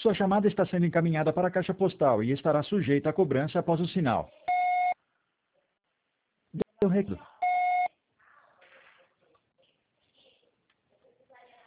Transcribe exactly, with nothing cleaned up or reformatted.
Sua chamada está sendo encaminhada para a caixa postal e estará sujeita a cobrança após o sinal. Deu recado.